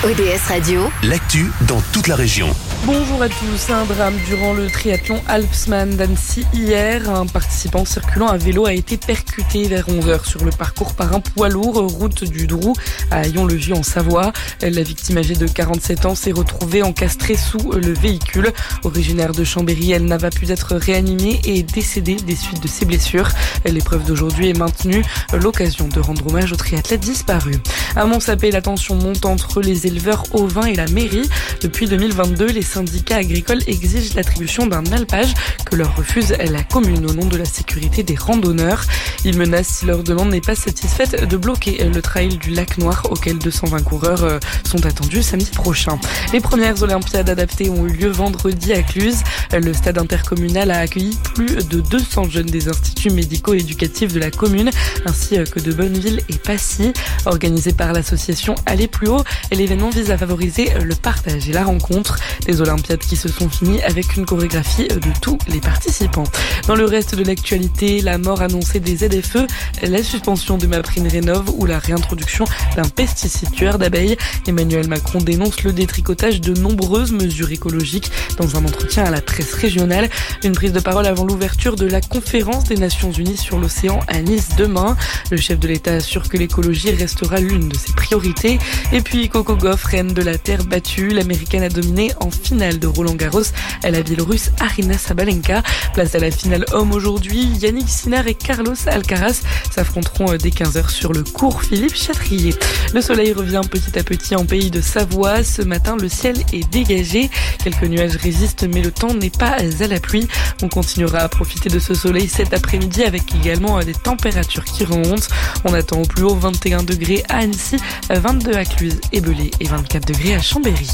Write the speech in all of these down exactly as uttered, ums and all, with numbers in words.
O D S Radio, l'actu dans toute la région. Bonjour à tous. Un drame durant le triathlon Alpsman d'Annecy hier. Un participant circulant à vélo a été percuté vers onze heures sur le parcours par un poids lourd, route du Drou à Yon-le-Vieux en Savoie. La victime âgée de quarante-sept ans s'est retrouvée encastrée sous le véhicule. Originaire de Chambéry, elle n'a pas pu être réanimée et est décédée des suites de ses blessures. L'épreuve d'aujourd'hui est maintenue, l'occasion de rendre hommage aux triathlètes disparus. À Montsapé, la tension monte entre les éleveurs ovins et la mairie. Depuis deux mille vingt-deux, les syndicats agricoles exigent l'attribution d'un alpage que leur refuse la commune au nom de la sécurité des randonneurs. Ils menacent, si leur demande n'est pas satisfaite, de bloquer le trail du Lac Noir auquel deux cent vingt coureurs sont attendus samedi prochain. Les premières Olympiades adaptées ont eu lieu vendredi à Cluses. Le stade intercommunal a accueilli plus de deux cents jeunes des instituts médico-éducatifs de la commune ainsi que de Bonneville et Passy. Organisé par l'association Aller Plus Haut, l'événement vise à favoriser le partage et la rencontre. Des Olympiades qui se sont finies avec une chorégraphie de tous les participants. Dans le reste de l'actualité, la mort annoncée des Z F E, la suspension de MaPrimeRénov' ou la réintroduction d'un pesticide tueur d'abeilles. Emmanuel Macron dénonce le détricotage de nombreuses mesures écologiques dans un entretien à la presse régionale. Une prise de parole avant l'ouverture de la conférence des Nations Unies sur l'océan à Nice demain. Le chef de l'État assure que l'écologie restera l'une de ses priorités. Et puis Coco Gauff, reine de la terre battue, l'américaine a dominé en finale de Roland-Garros à la biélorusse Aryna Sabalenka. Place à la finale homme aujourd'hui, Yannick Sinner et Carlos Alcaraz s'affronteront dès quinze heures sur le cours Philippe Chatrier. Le soleil revient petit à petit en pays de Savoie. Ce matin, le ciel est dégagé. Quelques nuages résistent, mais le temps n'est pas à la pluie. On continuera à profiter de ce soleil cet après-midi avec également des températures qui remontent. On attend au plus haut vingt et un degrés à Annecy, vingt-deux à Cluses et Belay et vingt-quatre degrés à Chambéry.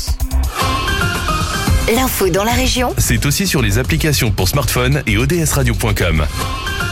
l'info dans la région, C'est aussi sur les applications pour smartphone et O D S radio point com.